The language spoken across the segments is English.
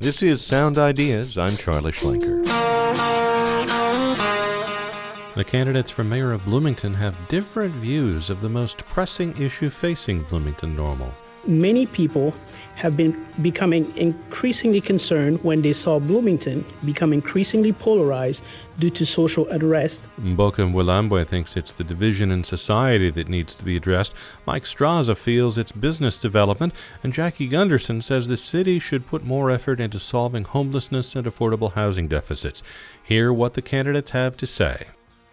This is Sound Ideas. I'm Charlie Schlenker. The candidates for mayor of Bloomington have different views of the most pressing issue facing Bloomington Normal. Many people have been becoming increasingly concerned when they saw Bloomington become increasingly polarized due to social unrest. Mboka Mwilambwe thinks it's the division in society that needs to be addressed. Mike Straza feels it's business development. And Jackie Gunderson says the city should put more effort into solving homelessness and affordable housing deficits. Hear what the candidates have to say.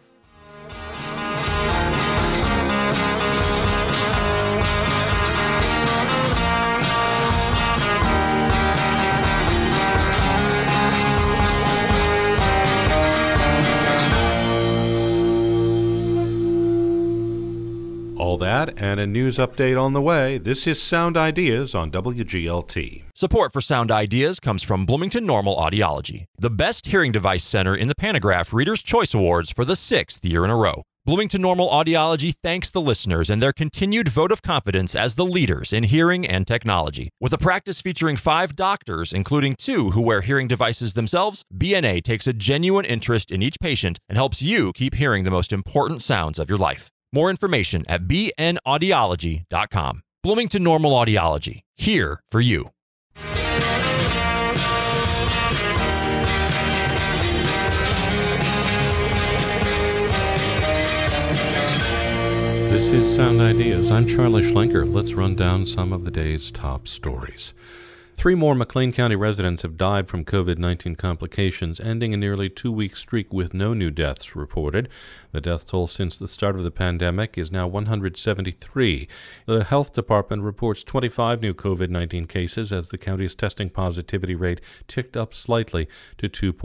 All that and a news update on the way. This is Sound Ideas on WGLT. Support for Sound Ideas comes from Bloomington Normal Audiology, the best hearing device center in the Panagraph Reader's Choice Awards for the 6th year in a row. Bloomington Normal Audiology thanks the listeners and their continued vote of confidence as the leaders in hearing and technology. With a practice featuring 5 doctors, including 2 who wear hearing devices themselves, BNA takes a genuine interest in each patient and helps you keep hearing the most important sounds of your life. More information at bnaudiology.com. Bloomington Normal Audiology, here for you. This is Sound Ideas. I'm Charlie Schlenker. Let's run down some of the day's top stories. 3 more McLean County residents have died from COVID-19 complications, ending a nearly 2-week streak with no new deaths reported. The death toll since the start of the pandemic is now 173. The health department reports 25 new COVID-19 cases as the county's testing positivity rate ticked up slightly to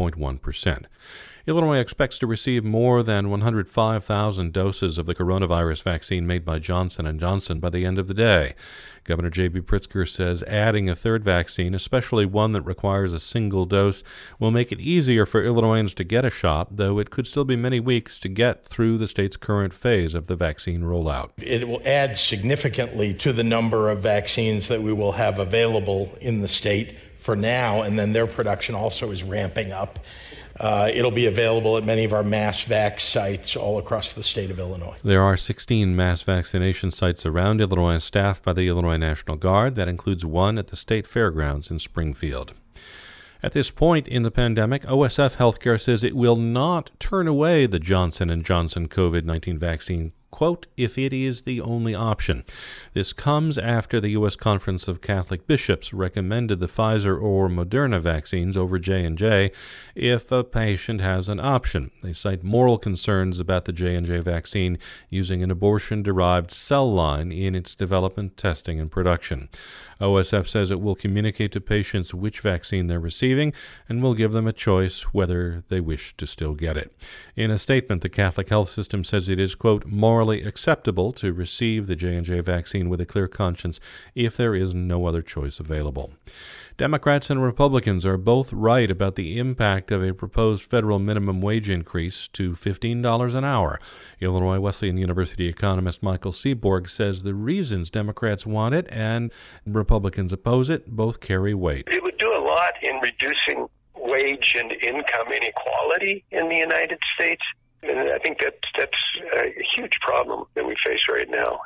2.1%. Illinois expects to receive more than 105,000 doses of the coronavirus vaccine made by Johnson & Johnson by the end of the day. Governor J.B. Pritzker says adding a third vaccine, especially one that requires a single dose, will make it easier for Illinoisans to get a shot, though it could still be many weeks to get through the state's current phase of the vaccine rollout. It will add significantly to the number of vaccines that we will have available in the state for now, and then their production also is ramping up. It'll be available at many of our mass vac sites all across the state of Illinois. There are 16 mass vaccination sites around Illinois staffed by the Illinois National Guard. That includes one at the state fairgrounds in Springfield. At this point in the pandemic, OSF Healthcare says it will not turn away the Johnson & Johnson COVID-19 vaccine, quote, if it is the only option. This comes after the U.S. Conference of Catholic Bishops recommended the Pfizer or Moderna vaccines over J&J if a patient has an option. They cite moral concerns about the J&J vaccine using an abortion-derived cell line in its development, testing, and production. OSF says it will communicate to patients which vaccine they're receiving and will give them a choice whether they wish to still get it. In a statement, the Catholic health system says it is, quote, morally acceptable to receive the J&J vaccine with a clear conscience if there is no other choice available. Democrats and Republicans are both right about the impact of a proposed federal minimum wage increase to $15 an hour. Illinois Wesleyan University economist Michael Seaborg says the reasons Democrats want it and Republicans oppose it both carry weight. It would do a lot in reducing wage and income inequality in the United States. And I think that's a huge problem that we face right now.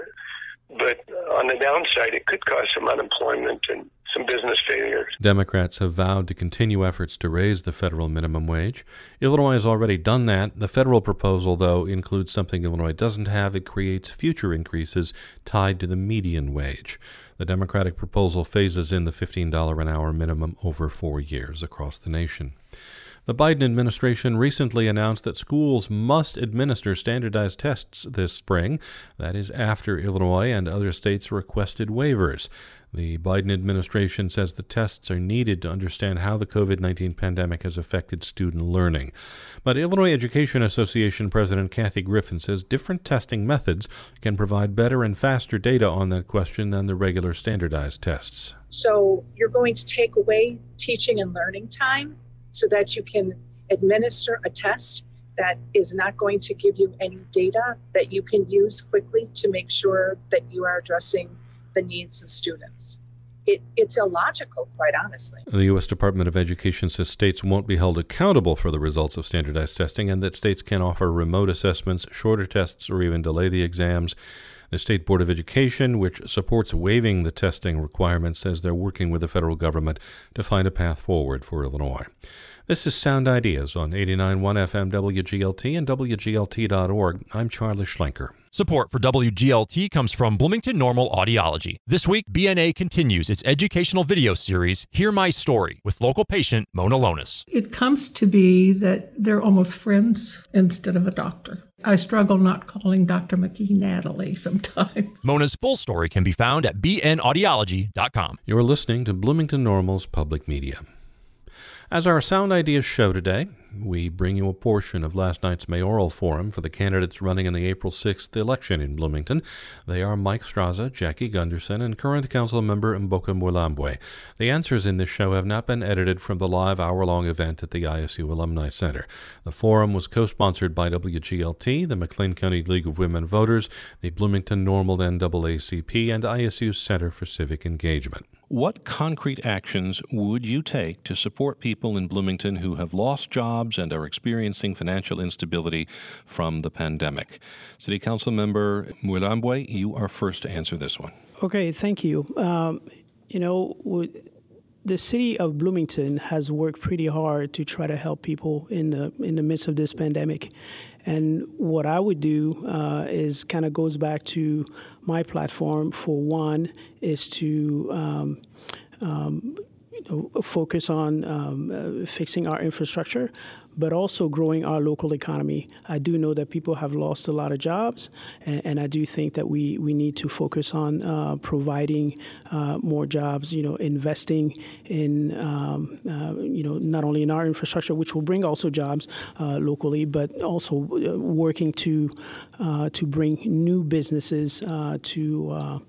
But on the downside, it could cause some unemployment and some business failures. Democrats have vowed to continue efforts to raise the federal minimum wage. Illinois has already done that. The federal proposal, though, includes something Illinois doesn't have. It creates future increases tied to the median wage. The Democratic proposal phases in the $15 an hour minimum over 4 years across the nation. The Biden administration recently announced that schools must administer standardized tests this spring. That is after Illinois and other states requested waivers. The Biden administration says the tests are needed to understand how the COVID-19 pandemic has affected student learning. But Illinois Education Association President Kathy Griffin says different testing methods can provide better and faster data on that question than the regular standardized tests. So you're going to take away teaching and learning time so that you can administer a test that is not going to give you any data that you can use quickly to make sure that you are addressing the needs of students. it's illogical, quite honestly. The U.S. Department of Education says states won't be held accountable for the results of standardized testing and that states can offer remote assessments, shorter tests, or even delay the exams. The State Board of Education, which supports waiving the testing requirements, says they're working with the federal government to find a path forward for Illinois. This is Sound Ideas on 89.1 FM WGLT and WGLT.org. I'm Charlie Schlenker. Support for WGLT comes from Bloomington Normal Audiology. This week, BNA continues its educational video series, Hear My Story, with local patient Mona Lonis. It comes to be that they're almost friends instead of a doctor. I struggle not calling Dr. McKee Natalie sometimes. Mona's full story can be found at bnaudiology.com. You're listening to Bloomington Normal's Public Media. As our Sound Ideas show today, we bring you a portion of last night's mayoral forum for the candidates running in the April 6th election in Bloomington. They are Mike Straza, Jackie Gunderson, and current council member Mboka Mwilambwe. The answers in this show have not been edited from the live hour-long event at the ISU Alumni Center. The forum was co-sponsored by WGLT, the McLean County League of Women Voters, the Bloomington Normal NAACP, and ISU Center for Civic Engagement. What concrete actions would you take to support people in Bloomington who have lost jobs and are experiencing financial instability from the pandemic? City Council Member Mwilambwe, you are first to answer this one. Okay, thank you. The city of Bloomington has worked pretty hard to try to help people in the midst of this pandemic. And what I would do is kind of goes back to my platform. For one, is to focus on fixing our infrastructure, but also growing our local economy. I do know that people have lost a lot of jobs, and I do think that we need to focus on providing more jobs, investing in, not only in our infrastructure, which will bring also jobs locally, but also working to bring new businesses to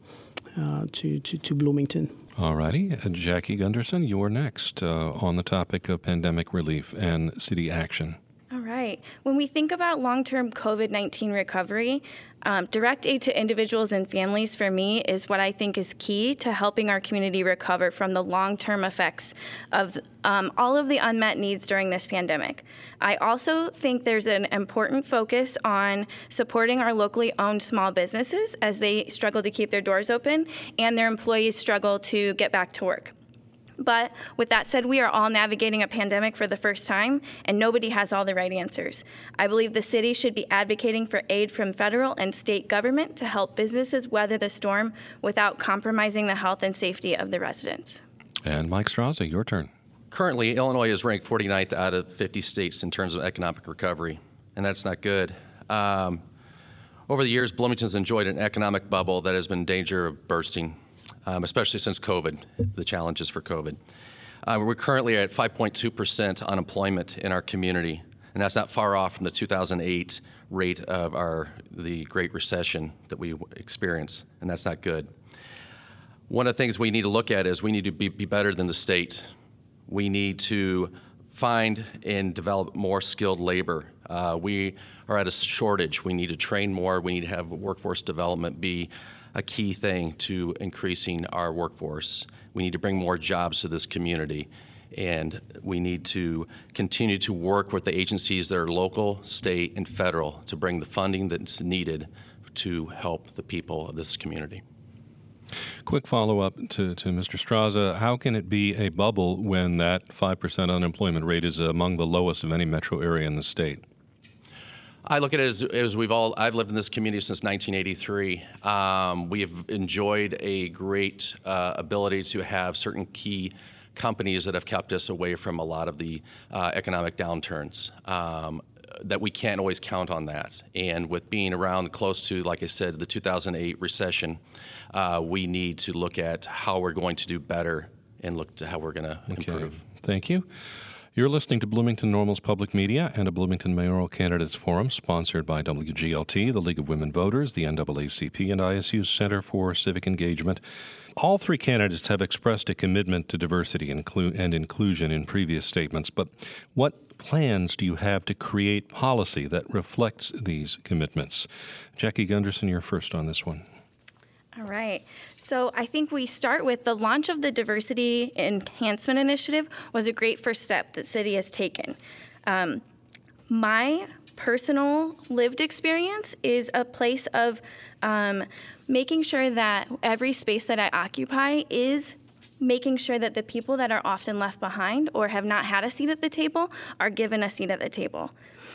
Bloomington. All righty. Jackie Gunderson, you're next on the topic of pandemic relief and city action. All right. When we think about long-term COVID-19 recovery, direct aid to individuals and families, for me, is what I think is key to helping our community recover from the long-term effects of all of the unmet needs during this pandemic. I also think there's an important focus on supporting our locally owned small businesses as they struggle to keep their doors open and their employees struggle to get back to work. But with that said, we are all navigating a pandemic for the first time, and nobody has all the right answers. I believe the city should be advocating for aid from federal and state government to help businesses weather the storm without compromising the health and safety of the residents. And Mike Straza, your turn. Currently, Illinois is ranked 49th out of 50 states in terms of economic recovery, and that's not good. Over the years, Bloomington's enjoyed an economic bubble that has been in danger of bursting. Especially since COVID, the challenges for COVID. We're currently at 5.2% unemployment in our community, and that's not far off from the 2008 rate of the Great Recession that we experienced, and that's not good. One of the things we need to look at is we need to be better than the state. We need to find and develop more skilled labor. We are at a shortage. We need to train more. We need to have workforce development be a key thing to increasing our workforce. We need to bring more jobs to this community, and we need to continue to work with the agencies that are local, state, and federal to bring the funding that's needed to help the people of this community. Quick follow-up to Mr. Straza. How can it be a bubble when that 5% unemployment rate is among the lowest of any metro area in the state? I look at it as I've lived in this community since 1983. We have enjoyed a great ability to have certain key companies that have kept us away from a lot of the economic downturns. That we can't always count on that. And with being around close to, like I said, the 2008 recession, we need to look at how we're going to do better and look to how we're going to improve. Thank you. You're listening to Bloomington Normal's Public Media and a Bloomington Mayoral Candidates Forum sponsored by WGLT, the League of Women Voters, the NAACP, and ISU Center for Civic Engagement. All three candidates have expressed a commitment to diversity and inclusion in previous statements, but what plans do you have to create policy that reflects these commitments? Jackie Gunderson, you're first on this one. All right. So I think we start with the launch of the Diversity Enhancement Initiative was a great first step that city has taken. My personal lived experience is a place of making sure that every space that I occupy is making sure that the people that are often left behind or have not had a seat at the table are given a seat at the table.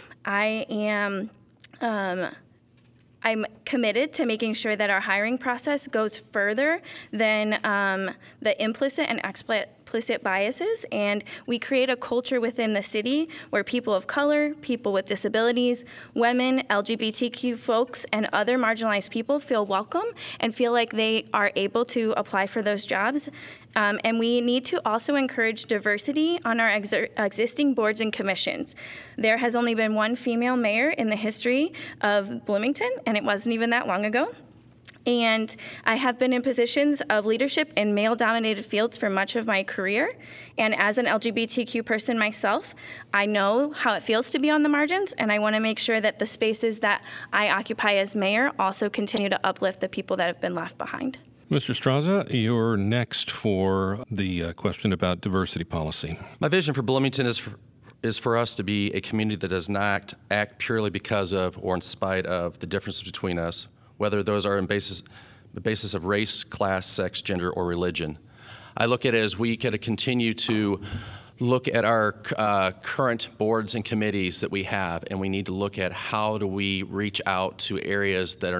I'm committed to making sure that our hiring process goes further than the implicit and explicit biases, and we create a culture within the city where people of color, people with disabilities, women, LGBTQ folks, and other marginalized people feel welcome and feel like they are able to apply for those jobs. And we need to also encourage diversity on our existing boards and commissions. There has only been one female mayor in the history of Bloomington, and it wasn't even that long ago. And I have been in positions of leadership in male-dominated fields for much of my career. And as an LGBTQ person myself, I know how it feels to be on the margins, and I want to make sure that the spaces that I occupy as mayor also continue to uplift the people that have been left behind. Mr. Straza, you're next for the question about diversity policy. My vision for Bloomington is for us to be a community that does not act purely because of or in spite of the differences between us, whether those are the basis of race, class, sex, gender, or religion. I look at it as we gotta continue to look at our current boards and committees that we have, and we need to look at how do we reach out to areas that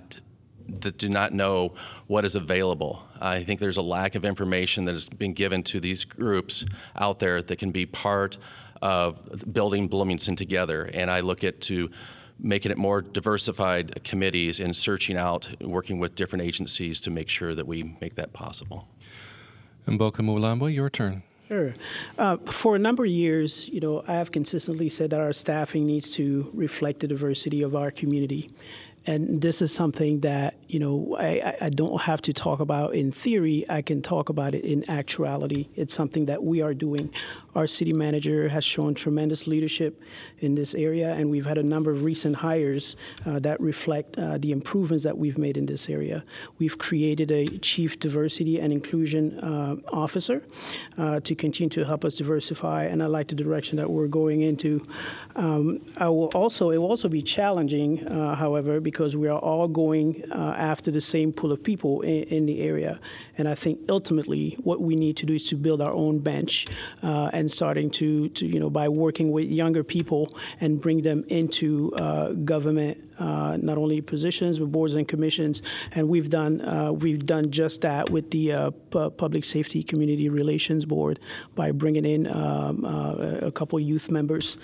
do not know what is available. I think there's a lack of information that has been given to these groups out there that can be part of building Bloomington together. And I look at to making it more diversified committees and searching out, working with different agencies to make sure that we make that possible. Mboka Mulambwe, your turn. Sure. For a number of years, I have consistently said that our staffing needs to reflect the diversity of our community. And this is something that, I don't have to talk about in theory. I can talk about it in actuality. It's something that we are doing. Our city manager has shown tremendous leadership in this area, and we've had a number of recent hires that reflect the improvements that we've made in this area. We've created a chief diversity and inclusion officer to continue to help us diversify, and I like the direction that we're going into. It will also be challenging, however, because we are all going after the same pool of people in the area. And I think ultimately what we need to do is to build our own bench and starting to by working with younger people and bring them into government, not only positions, but boards and commissions. And we've done just that with the Public Safety Community Relations Board by bringing in a couple youth members.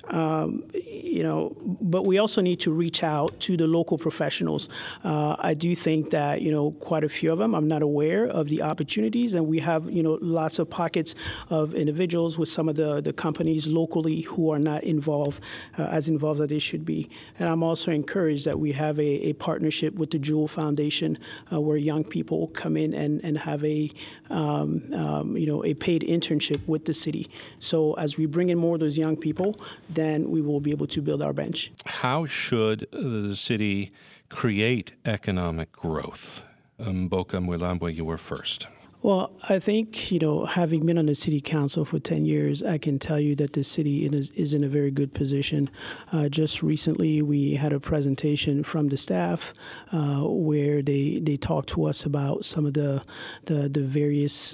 But we also need to reach out to the local professionals. I do think that, quite a few of them, I'm not aware of the opportunities, and we have, lots of pockets of individuals with some of the companies locally who are not involved as they should be. And I'm also encouraged that we have a partnership with the Jewel Foundation where young people come in and have a paid internship with the city. So as we bring in more of those young people, then we will be able to build our bench. How should the city create economic growth? Mboka Mulambwe, you were first. Well, I think, having been on the city council for 10 years, I can tell you that the city is in a very good position. Just recently, we had a presentation from the staff where they talked to us about some of the various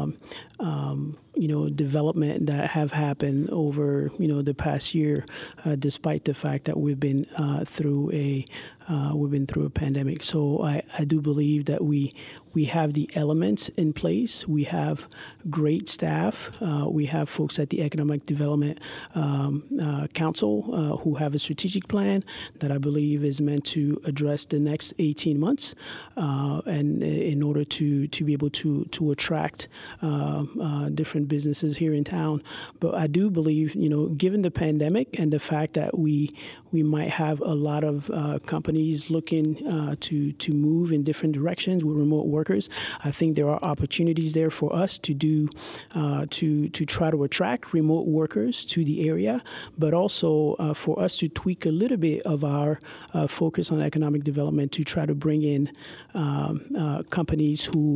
development that have happened over, the past year, despite the fact that we've been through a pandemic. So I do believe that we have the elements in place. We have great staff. We have folks at the Economic Development Council who have a strategic plan that I believe is meant to address the next 18 months and in order to be able to attract different businesses here in town. But I do believe, given the pandemic and the fact that we might have a lot of companies looking to move in different directions with remote work, workers. I think there are opportunities there for us to do to try to attract remote workers to the area, but also for us to tweak a little bit of our focus on economic development to try to bring in companies who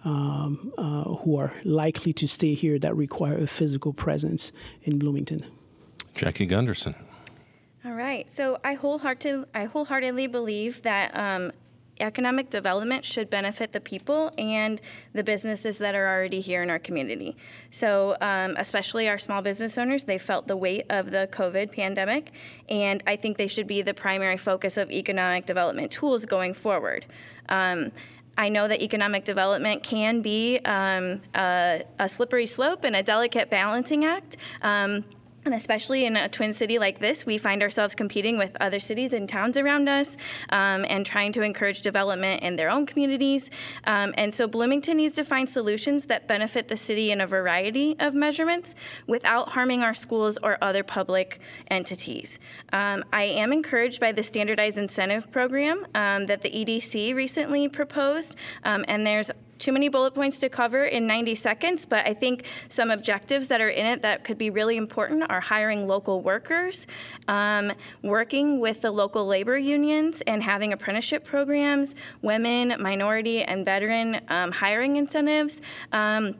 are likely to stay here that require a physical presence in Bloomington. Jackie Gunderson. All right. So I wholeheartedly believe that economic development should benefit the people and the businesses that are already here in our community. So especially our small business owners, they felt the weight of the COVID pandemic, and I think they should be the primary focus of economic development tools going forward. I know that economic development can be a slippery slope and a delicate balancing act. And especially in a twin city like this, we find ourselves competing with other cities and towns around us and trying to encourage development in their own communities. And so Bloomington needs to find solutions that benefit the city in a variety of measurements without harming our schools or other public entities. I am encouraged by the standardized incentive program that the EDC recently proposed, and there's too many bullet points to cover in 90 seconds, but I think some objectives that are in it that could be really important are hiring local workers, working with the local labor unions and having apprenticeship programs, women, minority, and veteran hiring incentives, and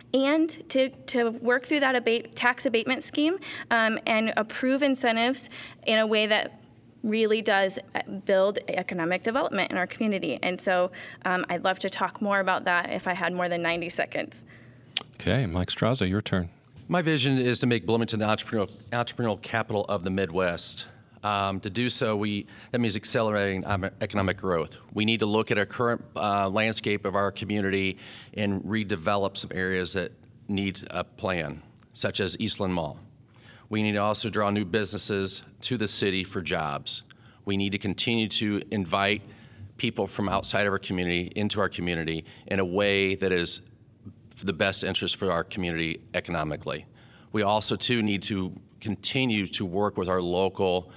to work through that tax abatement scheme and approve incentives in a way that really does build economic development in our community. And so I'd love to talk more about that if I had more than 90 seconds. Okay, Mike Straza, your turn. My vision is to make Bloomington the entrepreneurial capital of the Midwest. To do so, that means accelerating economic growth. We need to look at our current landscape of our community and redevelop some areas that need a plan, such as Eastland Mall. We need to also draw new businesses to the city for jobs. We need to continue to invite people from outside of our community into our community in a way that is for the best interest for our community economically. We also, too, need to continue to work with our local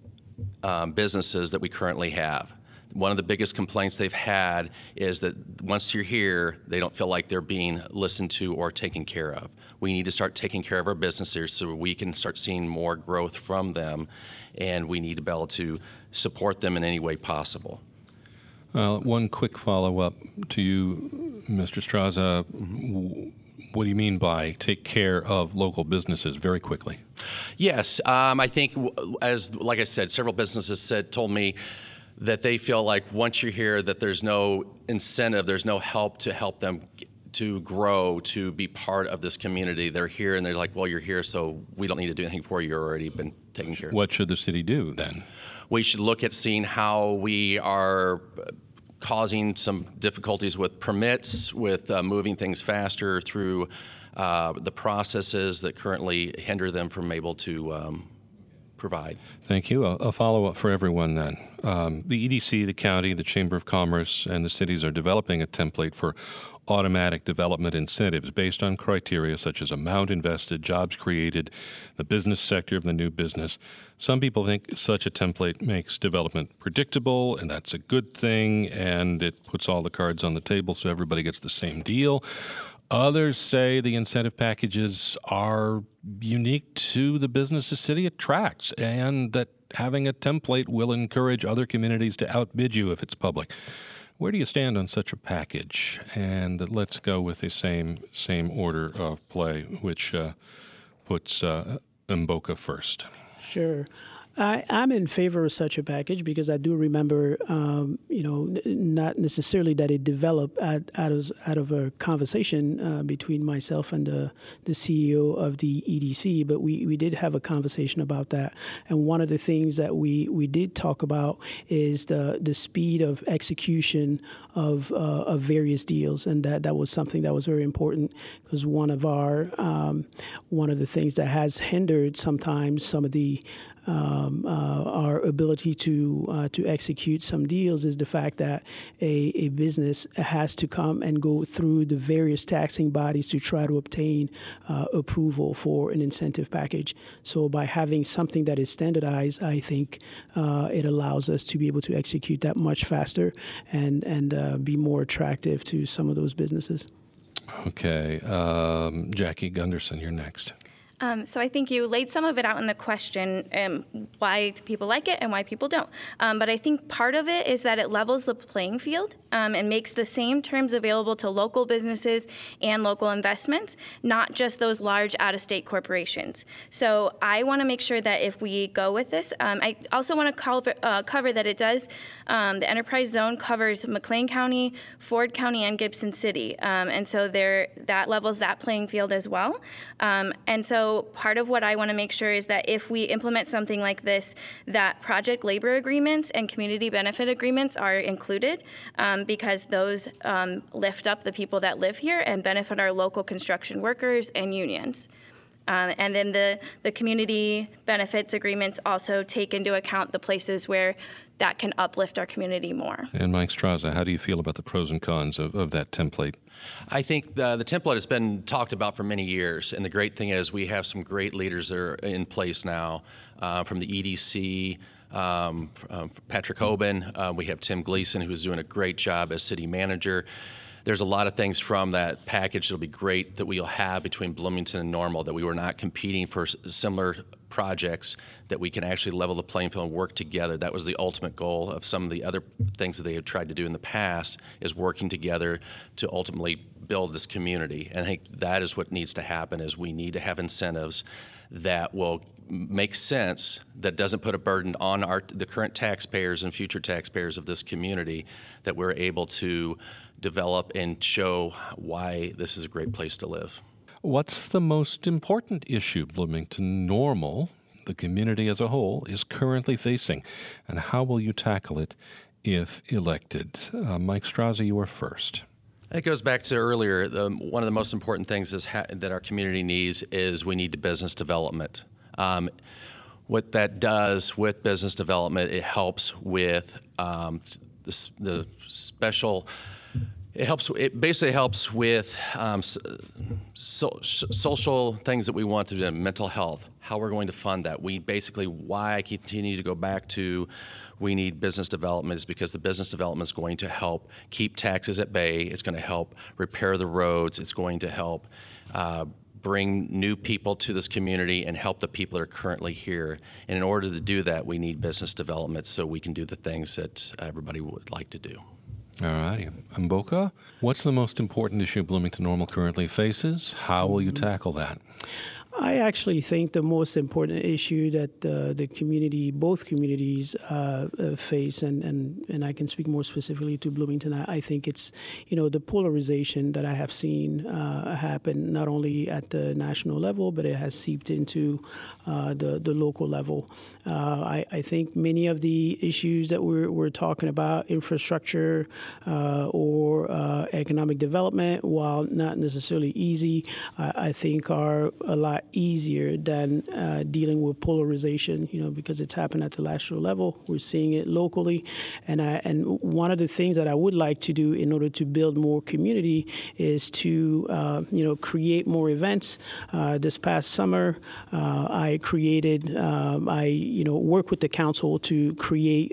businesses that we currently have. One of the biggest complaints they've had is that once you're here, they don't feel like they're being listened to or taken care of. We need to start taking care of our businesses so we can start seeing more growth from them, and we need to be able to support them in any way possible. One quick follow-up to you, Mr. Straza. What do you mean by take care of local businesses very quickly? Yes, I think, like I said, several businesses told me that they feel like once you're here that there's no incentive, there's no help to help them to grow, to be part of this community. They're here and they're like, well, you're here, so we don't need to do anything for you. You've already been taken care of. What should the city do then? We should look at seeing how we are causing some difficulties with permits, with moving things faster through the processes that currently hinder them from able to provide. Thank you. A follow-up for everyone then. The EDC, the county, the Chamber of Commerce, and the cities are developing a template for automatic development incentives based on criteria such as amount invested, jobs created, the business sector of the new business. Some people think such a template makes development predictable, and that's a good thing, and it puts all the cards on the table so everybody gets the same deal. Others say the incentive packages are unique to the business the city attracts, and that having a template will encourage other communities to outbid you if it's public. Where do you stand on such a package? And let's go with the same order of play, which puts Mboka first. Sure. I'm in favor of such a package because I do remember, not necessarily that it developed out of a conversation between myself and the CEO of the EDC, but we did have a conversation about that. And one of the things that we did talk about is the speed of execution of various deals, and that was something that was very important because one of the things that has hindered sometimes some of the our ability to execute some deals is the fact that a business has to come and go through the various taxing bodies to try to obtain approval for an incentive package. So by having something that is standardized, I think it allows us to be able to execute that much faster and be more attractive to some of those businesses. Okay. Jackie Gunderson, you're next. So I think you laid some of it out in the question, why people like it and why people don't. But I think part of it is that it levels the playing field and makes the same terms available to local businesses and local investments, not just those large out-of-state corporations. So I want to make sure that if we go with this, I also want to cover that it does, the enterprise zone covers McLean County, Ford County, and Gibson City. And so that levels that playing field as well. And so part of what I want to make sure is that if we implement something like this, that project labor agreements and community benefit agreements are included because those lift up the people that live here and benefit our local construction workers and unions. And then the community benefits agreements also take into account the places where that can uplift our community more. And Mike Straza, how do you feel about the pros and cons of that template? I think the template has been talked about for many years, and the great thing is we have some great leaders that are in place now from the EDC, Patrick Hoban. We have Tim Gleason, who's doing a great job as city manager. There's a lot of things from that package that'll be great that we'll have between Bloomington and Normal, that we were not competing for similar projects, that we can actually level the playing field and work together. That was the ultimate goal of some of the other things that they had tried to do in the past, is working together to ultimately build this community. And I think that is what needs to happen, is we need to have incentives that will make sense, that doesn't put a burden on the current taxpayers and future taxpayers of this community, that we're able to develop and show why this is a great place to live. What's the most important issue Bloomington Normal, the community as a whole, is currently facing, and how will you tackle it if elected? Mike Straza, you are first. It goes back to earlier. One of the most important things is that our community needs is we need business development. What that does with business development, it helps with the special. It basically helps with social things that we want to do, mental health, how we're going to fund that. Why I continue to go back to we need business development is because the business development is going to help keep taxes at bay. It's going to help repair the roads. It's going to help bring new people to this community and help the people that are currently here. And in order to do that, we need business development so we can do the things that everybody would like to do. All righty. Mboka, what's the most important issue Bloomington Normal currently faces? How will you tackle that? I actually think the most important issue that the community, both communities face, and I can speak more specifically to Bloomington, I think it's, the polarization that I have seen happen not only at the national level, but it has seeped into the local level. I think many of the issues that we're talking about, infrastructure or economic development, while not necessarily easy, I think are a lot easier than dealing with polarization, because it's happened at the national level. We're seeing it locally. And one of the things that I would like to do in order to build more community is to, create more events. This past summer, I created, work with the council to create,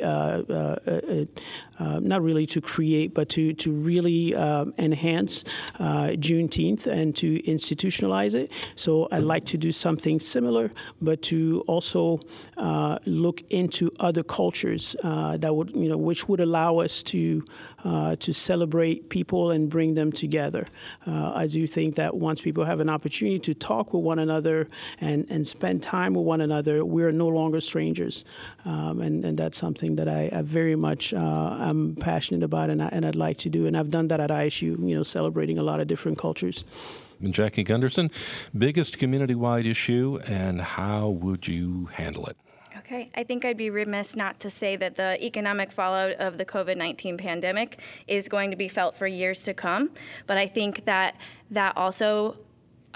not really to create, but to really enhance Juneteenth and to institutionalize it. So I'd like to do something similar, but to also look into other cultures that would, which would allow us to celebrate people and bring them together. I do think that once people have an opportunity to talk with one another and spend time with one another, we're no longer strangers, and that's something that I very much I'm passionate about and I'd like to do, and I've done that at ISU, celebrating a lot of different cultures. And Jackie Gunderson, biggest community-wide issue, and how would you handle it? Okay, I think I'd be remiss not to say that the economic fallout of the COVID-19 pandemic is going to be felt for years to come. But I think that also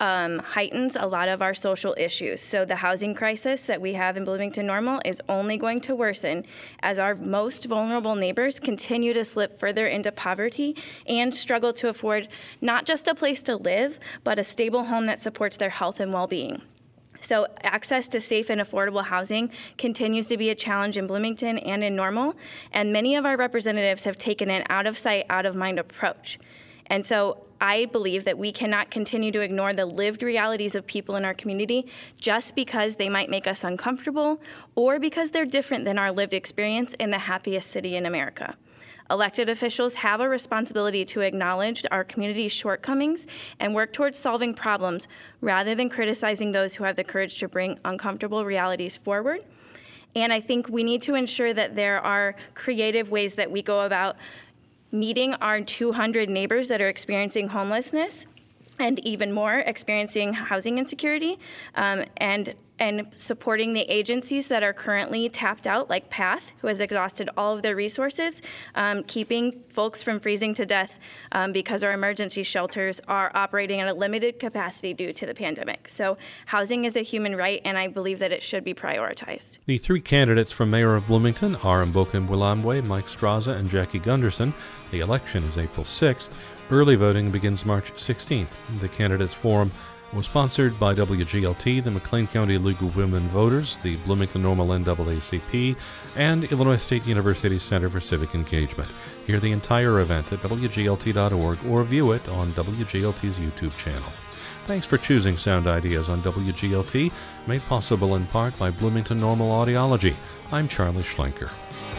heightens a lot of our social issues. So the housing crisis that we have in Bloomington Normal is only going to worsen as our most vulnerable neighbors continue to slip further into poverty and struggle to afford not just a place to live, but a stable home that supports their health and well-being. So access to safe and affordable housing continues to be a challenge in Bloomington and in Normal, and many of our representatives have taken an out-of-sight, out-of-mind approach. And so I believe that we cannot continue to ignore the lived realities of people in our community just because they might make us uncomfortable or because they're different than our lived experience in the happiest city in America. Elected officials have a responsibility to acknowledge our community's shortcomings and work towards solving problems rather than criticizing those who have the courage to bring uncomfortable realities forward. And I think we need to ensure that there are creative ways that we go about meeting our 200 neighbors that are experiencing homelessness and even more experiencing housing insecurity, and supporting the agencies that are currently tapped out, like PATH, who has exhausted all of their resources, keeping folks from freezing to death because our emergency shelters are operating at a limited capacity due to the pandemic. So housing is a human right, and I believe that it should be prioritized. The three candidates for mayor of Bloomington are Mboka Mwilamwe, Mike Straza, and Jackie Gunderson. The election is April 6th. Early voting begins March 16th. The candidates forum was sponsored by WGLT, the McLean County League of Women Voters, the Bloomington Normal NAACP, and Illinois State University Center for Civic Engagement. Hear the entire event at WGLT.org or view it on WGLT's YouTube channel. Thanks for choosing Sound Ideas on WGLT, made possible in part by Bloomington Normal Audiology. I'm Charlie Schlenker.